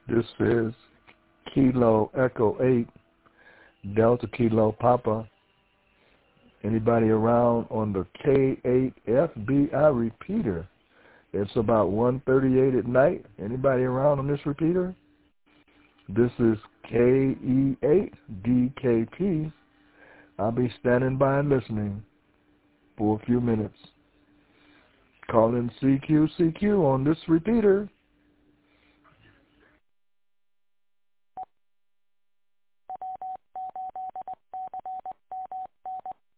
This is Kilo Echo 8, Delta Kilo Papa. Anybody around on the K8FBI repeater? It's about 1:38 at night. Anybody around on this repeater? This is KE8DKP. I'll be standing by and listening for a few minutes. Call in CQCQ on this repeater.